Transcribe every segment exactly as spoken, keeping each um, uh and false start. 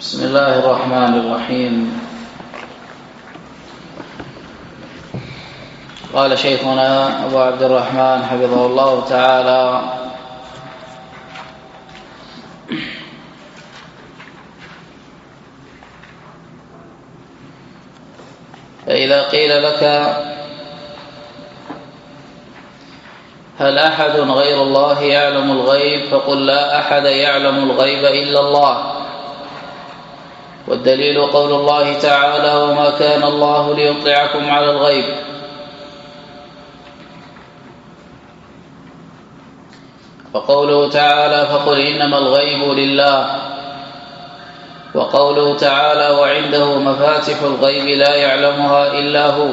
بسم الله الرحمن الرحيم. قال شيخنا أبو عبد الرحمن حفظه الله تعالى: فإذا قيل لك: هل أحد غير الله يعلم الغيب؟ فقل: لا أحد يعلم الغيب إلا الله. والدليل قول الله تعالى: وما كان الله ليطلعكم على الغيب. وقوله تعالى: فقل إنما الغيب لله. وقوله تعالى: وعنده مفاتح الغيب لا يعلمها إلا هو.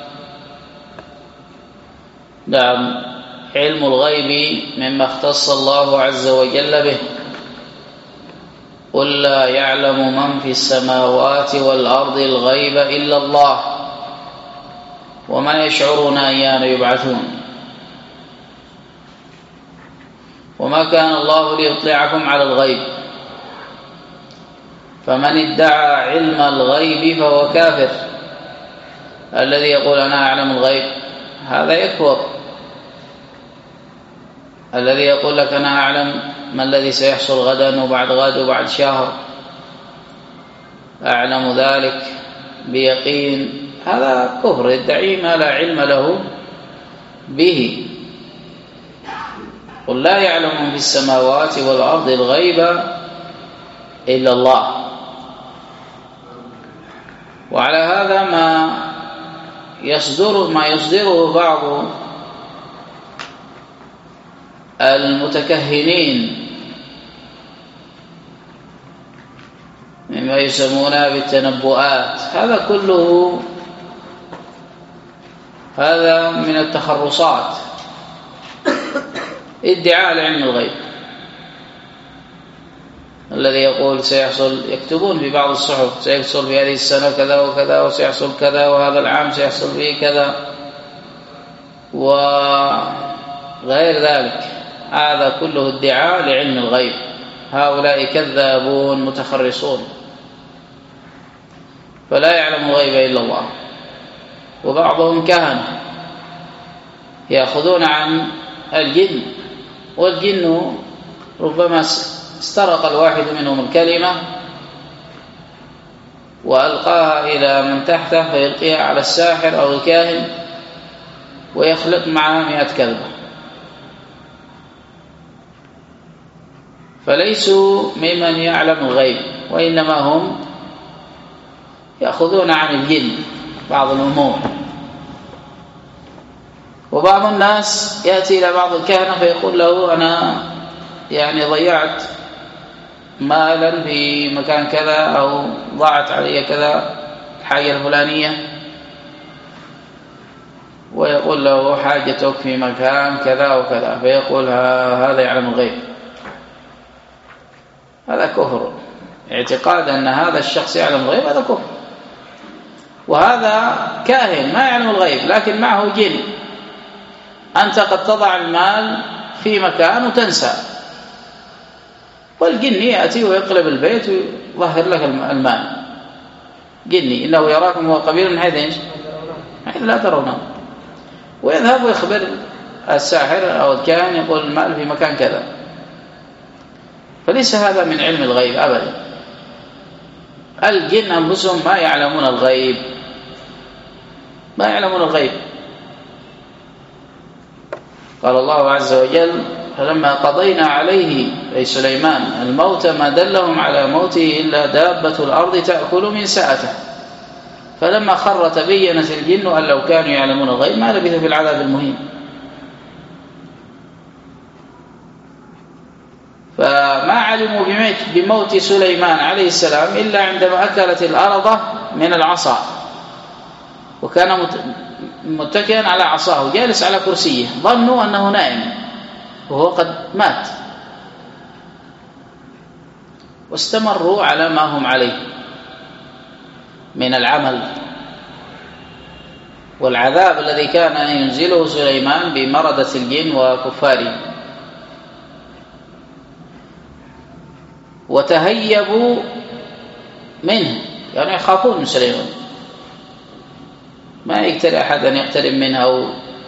نعم، علم الغيب مما اختص الله عز وجل به. قل لا يعلم من في السماوات والأرض الغيب إلا الله وما يشعرون أيان يبعثون. وما كان الله ليطلعكم على الغيب، فمن ادعى علم الغيب فهو كافر. الذي يقول أنا أعلم الغيب هذا يكفر. الذي يقول لك أنا أعلم ما الذي سيحصل غدا وبعد غد وبعد شهر، أعلم ذلك بيقين، هذا كفر، يدعي ما لا علم له به. قل لا يعلم من في السماوات والأرض الغيب إلا الله. وعلى هذا ما يصدر ما يصدره بعض المتكهنين مما يسمونها بالتنبؤات، هذا كله هذا من التخرصات، ادعاء لعلم الغيب. الذي يقول سيحصل، يكتبون في بعض الصحف سيحصل في هذه السنة كذا وكذا، وسيحصل كذا، وهذا العام سيحصل فيه كذا وغير ذلك، هذا كله ادعاء لعلم الغيب. هؤلاء كذابون متخرصون، فلا يعلم الغيب إلا الله. وبعضهم كهنة يأخذون عن الجن، والجن ربما استرق الواحد منهم الكلمة وألقاها إلى من تحته فيلقيها على الساحر أو الكاهن ويخلق معها مئة كلمة، فليسوا ممن يعلم الغيب، وإنما هم يأخذون عن الجن بعض الأمور. وبعض الناس يأتي إلى بعض الكهنة فيقول له أنا يعني ضيعت مالا في مكان كذا، أو ضاعت علي كذا الحاجة الفلانية، ويقول له حاجتك في مكان كذا وكذا، فيقول هذا يعلم الغيب. هذا كفر، اعتقاد أن هذا الشخص يعلم الغيب هذا كفر. وهذا كاهن ما يعلم الغيب لكن معه جن. أنت قد تضع المال في مكان وتنسى، والجن يأتي ويقلب البيت ويظهر لك المال. جني إنه يراكم هو قبيل من حيث إيش؟ حيث لا ترونه. ويذهب ويخبر الساحر أو الكاهن يقول المال في مكان كذا. فليس هذا من علم الغيب أبدا. الجن أنفسهم ما يعلمون الغيب، ما يعلمون الغيب. قال الله عز وجل: فلما قضينا عليه أي سليمان الموت ما دلهم على موته إلا دابة الأرض تأكل من سأته فلما خر تبينت الجن أن لو كانوا يعلمون الغيب ما لبثوا في العذاب المهين. فما علموا بموت سليمان عليه السلام إلا عندما أكلت الأرض من العصا، وكان متكئا على عصاه جالس على كرسيه، ظنوا أنه نائم وهو قد مات، واستمروا على ما هم عليه من العمل والعذاب الذي كان ينزله سليمان بمردة الجن وكفاره. وتهيبوا منه، يعني يخافون من سليمان، ما يقترب أحد أن يقترب منها.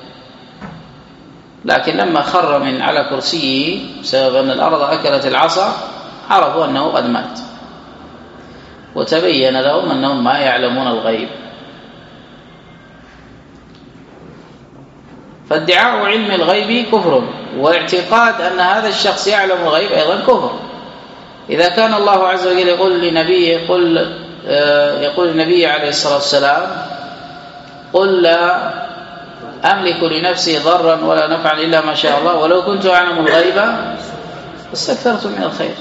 لكن لما خر من على كرسيه بسبب أن الأرض أكلت العصا عرفوا أنه قد مات، وتبين لهم أنهم ما يعلمون الغيب. فادعاء علم الغيب كفر، واعتقاد أن هذا الشخص يعلم الغيب أيضا كفر. إذا كان الله عز وجل يقول لنبيه يقول يقول للنبي عليه الصلاة والسلام قل لا أملك لنفسي ضرا ولا نفعا إلا ما شاء الله ولو كنت أعلم الغيب استكثرت من الخير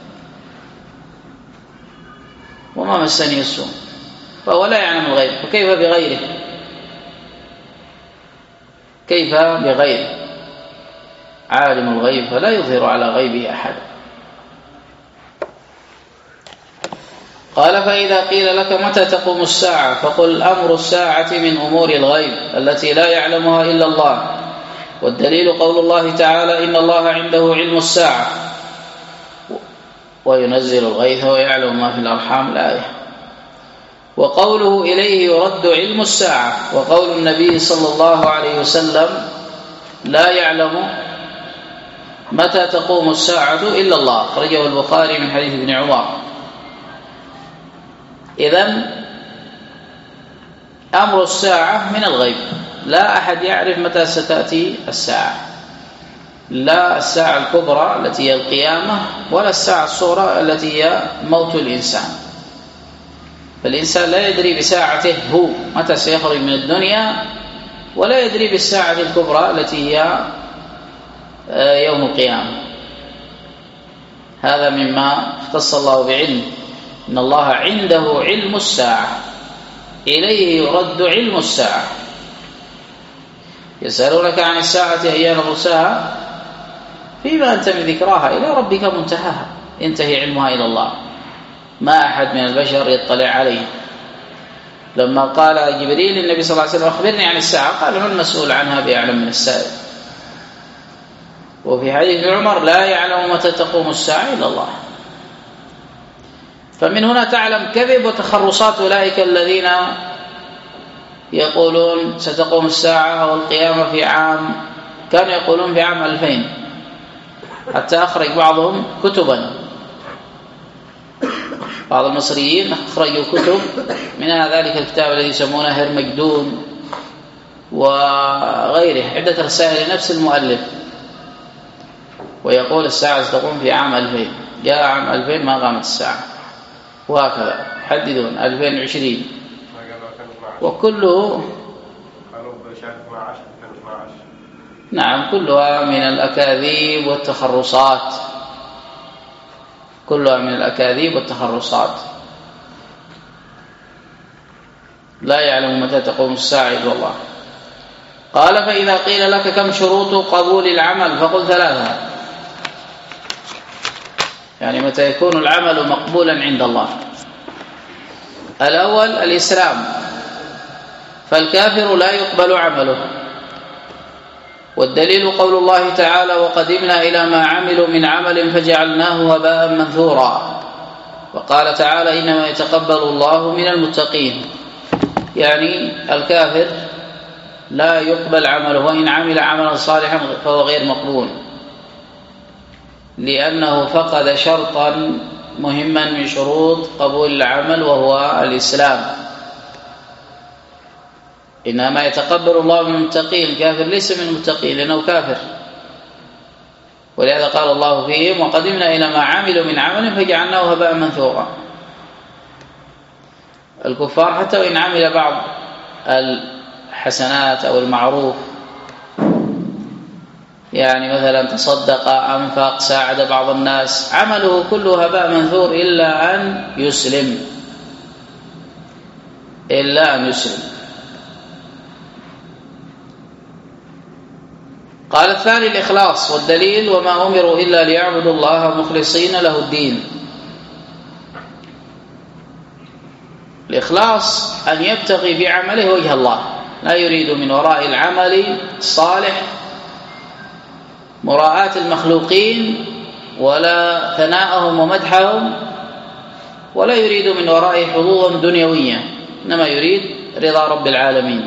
وما مسني السوء، فهو لا يعلم الغيب، فكيف بغيره؟ كيف بغيره؟ عالم الغيب فلا يظهر على غيبه أحد. قال فإذا قيل لك متى تقوم الساعة فقل أمر الساعة من أمور الغيب التي لا يعلمها إلا الله، والدليل قول الله تعالى إن الله عنده علم الساعة وينزل الغيث ويعلم ما في الأرحام الآية، وقوله إليه يرد علم الساعة، وقول النبي صلى الله عليه وسلم لا يعلم متى تقوم الساعة إلا الله، أخرجه البخاري من حديث ابن عمر. إذن أمر الساعة من الغيب، لا أحد يعرف متى ستأتي الساعة، لا الساعة الكبرى التي هي القيامة ولا الساعة الصغرى التي هي موت الإنسان. فالإنسان لا يدري بساعته هو متى سيخرج من الدنيا، ولا يدري بالساعة الكبرى التي هي يوم القيامة. هذا مما اختص الله بعلم، إن الله عنده علم الساعة، إليه يرد علم الساعة. يسألونك عن الساعة أيان مرساها فيما أنت من ذكراها إلى ربك منتهاها، ينتهي علمها إلى الله، ما أحد من البشر يطلع عليه. لما قال جبريل للنبي صلى الله عليه وسلم أخبرني عن الساعة قال من المسؤول عنها بأعلم من السائل. وفي حديث عمر لا يعلم متى تقوم الساعة إلا الله. فمن هنا تعلم كذب وتخرصات أولئك الذين يقولون ستقوم الساعة والقيامة في عام، كانوا يقولون في عام ألفين، حتى أخرج بعضهم كتبا، بعض المصريين أخرجوا كتب، منها ذلك الكتاب الذي يسمونه هرمجدون وغيره، عدة رسائل لنفس المؤلف، ويقول الساعة ستقوم في عام ألفين. جاء عام ألفين ما قامت الساعة، وهكذا حددون ألفين وعشرين، وكله نعم كلها من الأكاذيب والتخرصات، كلها من الأكاذيب والتخرصات. لا يعلم متى تقوم الساعة إلا الله. قال فإذا قيل لك كم شروط قبول العمل فقل ثلاثة، يعني متى يكون العمل مقبولا عند الله. الأول الإسلام، فالكافر لا يقبل عمله، والدليل قول الله تعالى وقدمنا إلى ما عملوا من عمل فجعلناه هباء منثورا، وقال تعالى إنما يتقبل الله من المتقين، يعني الكافر لا يقبل عمله، وإن عمل عملا صالحا فهو غير مقبول، لأنه فقد شرطا مهما من شروط قبول العمل وهو الإسلام. إنما يتقبل الله من المتقين، الكافر ليس من المتقين لأنه كافر، ولهذا قال الله فيهم وقدمنا إلى ما عملوا من عمل فجعلناه هباء منثورا. الكفار حتى وإن عمل بعض الحسنات أو المعروف، يعني مثلا تصدق أنفق ساعد بعض الناس، عمله كله هباء منثور إلا أن يسلم، إلا أن يسلم. قال الثاني الإخلاص، والدليل وما أمروا إلا ليعبدوا الله مخلصين له الدين. الإخلاص أن يبتغي بعمله وجه الله، لا يريد من وراء العمل الصالح مراءة المخلوقين ولا ثناءهم ومدحهم ولا يريد من ورائه حظوظا دنيوية، إنما يريد رضا رب العالمين.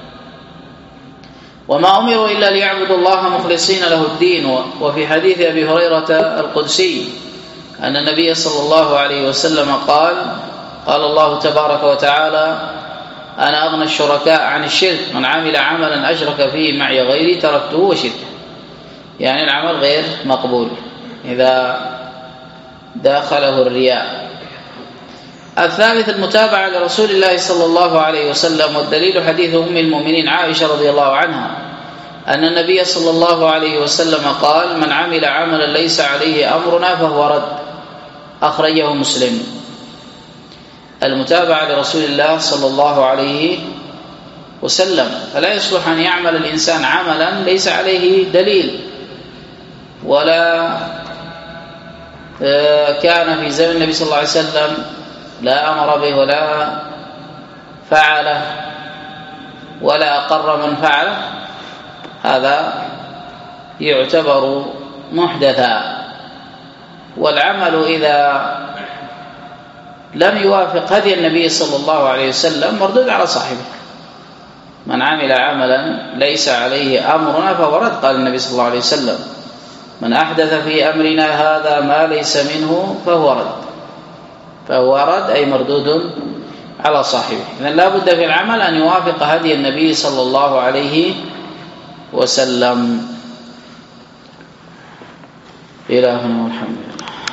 وما أمروا إلا ليعبدوا الله مخلصين له الدين. وفي حديث أبي هريرة القدسي أن النبي صلى الله عليه وسلم قال قال الله تبارك وتعالى: أنا أغنى الشركاء عن الشرك، من عمل عملا أشرك فيه معي غيري تركته وشركه. يعني العمل غير مقبول إذا داخله الرياء. الثالث المتابعة لرسول الله صلى الله عليه وسلم، والدليل حديث أم المؤمنين عائشة رضي الله عنها أن النبي صلى الله عليه وسلم قال: من عمل عملا ليس عليه أمرنا فهو رد، أخرجه مسلم. المتابعة لرسول الله صلى الله عليه وسلم، فلا يصلح أن يعمل الإنسان عملا ليس عليه دليل، ولا كان في زمن النبي صلى الله عليه وسلم لا أمر به ولا فعله ولا أقر من فعله، هذا يعتبر محدثا. والعمل إذا لم يوافق هدي النبي صلى الله عليه وسلم مردود على صاحبه. من عمل عملا ليس عليه أمرنا فهو رد، قال النبي صلى الله عليه وسلم: من أحدث في أمرنا هذا ما ليس منه فهو رد. فهو رد أي مردود على صاحبه. إذن لا بد في العمل أن يوافق هدي النبي صلى الله عليه وسلم. إلهنا والحمد لله.